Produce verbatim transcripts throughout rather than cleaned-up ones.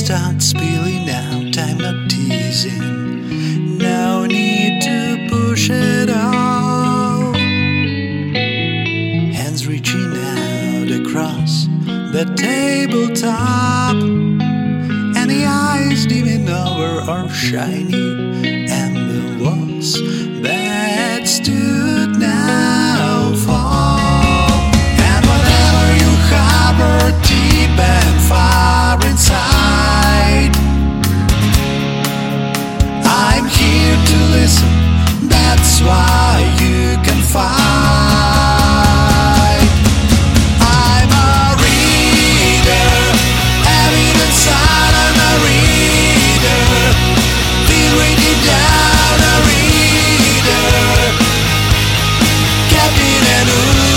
start spilling out. I'm not teasing. No need to push it all. Hands reaching out across the tabletop, and the eyes dimming over are shiny, and the walls that stood now fall. And whatever you harbor deep and far inside, I'm here to listen, that's why you can fight. I'm a reader, evidence inside, I'm a reader, feel reading down a reader, Captain and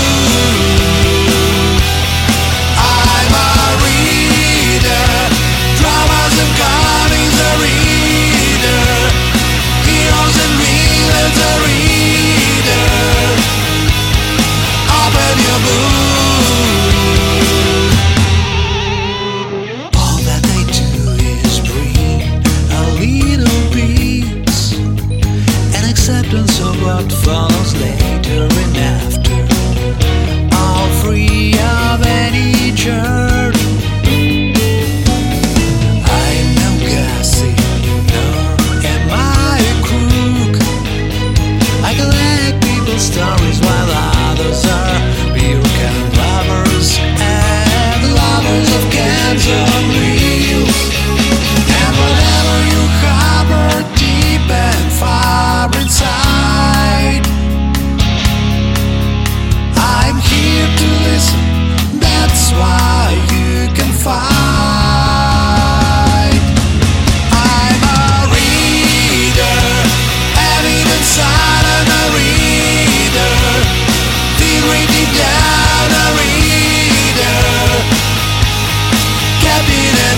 ooh. I'm a reader, dramas and comics a reader, heroes and villains a reader, open your book. All that they do is bring a little peace and acceptance of what follows later and after, all free of any church. I'm no gossip, nor am I a crook. I collect people's stories while others are beer can lovers and lovers of cans on wheels. And whatever you harbor deep and far inside, I'm here to listen, that's why you can fight. I'm a reader, evidence inside, I'm a reader, feel reading down a reader, Captain and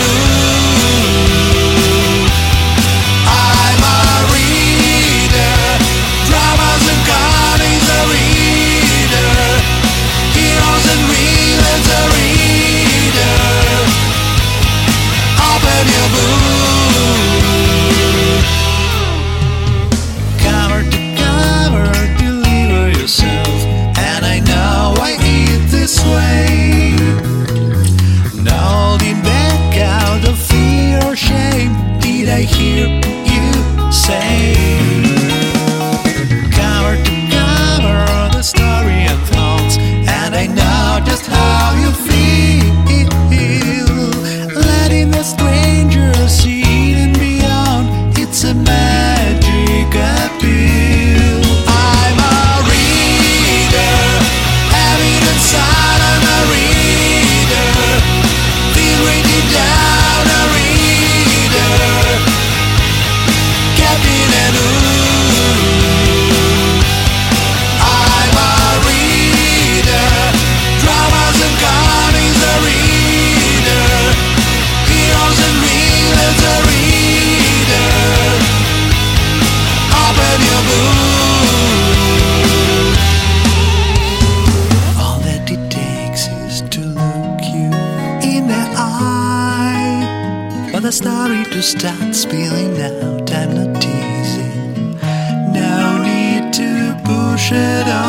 ooh. I'm a reader, dramas and comics a reader, heroes and villains a reader, open your book. Cover to cover, deliver yourself, and I know I eat this way. No holding back out of fear or shame, did I hear you say? Cover to cover, the story unfolds, and I know just how you feel. Letting the stranger see and beyond, it's a magic appeal. I'm a reader, evidence inside, I'm a reader, feel reading down a reader, Captain and ooh. I'm a reader, dramas and comics a reader, heroes and villains a reader, open your book. All that it takes is to look you in the eye, for the story to start spilling out. I'm not teasing, no need to push it on.